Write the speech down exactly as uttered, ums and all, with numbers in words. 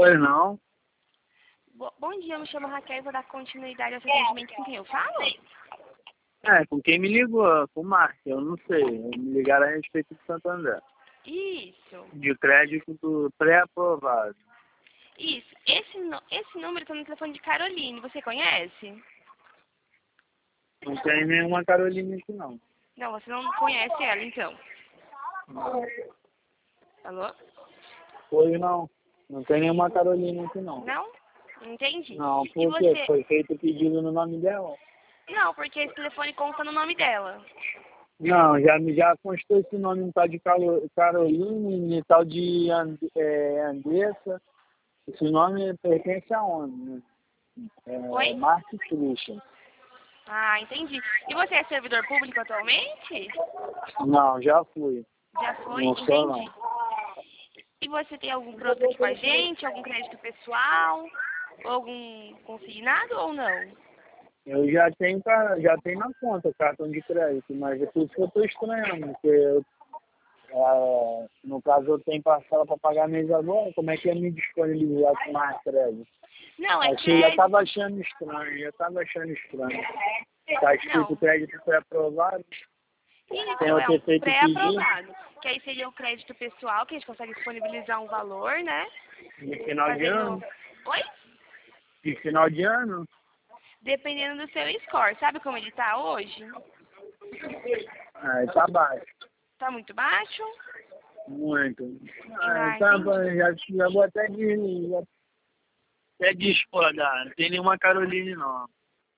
Pois não. Bo bom dia, eu me chamo Raquel e vou dar continuidade ao seu atendimento. Com quem eu falo? É, com quem me ligou, com o Márcio, eu não sei. Me ligaram a respeito de Santo André. Isso. De crédito do pré-aprovado. Isso. Esse, no, esse número está no telefone de Caroline. Você conhece? Não tem nenhuma Carolina aqui, não. Não, você não conhece ela, então. Alô? Foi não. Não tem nenhuma Carolina aqui, não. Não? Entendi. Não, E por quê? você? Foi feito o pedido no nome dela. Não, porque esse telefone consta no nome dela. Não, já, já constou esse nome um tal de Caro- Caroline, tal de And, é, Andressa. Esse nome pertence a onde, né? É, Oi? Márcio Christian. Ah, entendi. E você é servidor público atualmente? Não, já fui. Já foi? Não sou, não. Entendi. E você tem algum produto aqui com a gente? Algum crédito pessoal? Ou algum consignado ou não? Eu já tenho, ca- já tenho na conta cartão de crédito, mas é por isso que eu estou estranhando, porque eu, é, no caso eu tenho parcela para pagar mês agora, como é que ia me disponibilizar com mais crédito? Não, é Assim, eu já crédito. estava achando estranho, já estava achando estranho. Está escrito Não. crédito foi aprovado, Isso, tem é o um ter feito o pedido, pré-aprovado. Que aí seria o crédito pessoal, que a gente consegue disponibilizar um valor, né? de final de Fazendo... ano, Oi? de final de ano, Dependendo do seu score. Sabe como ele tá hoje? aí tá baixo, Tá muito baixo? muito. Ah, Ah, tá, entendi. já, já vou até, de, já, até dispor, não tem nenhuma Caroline não.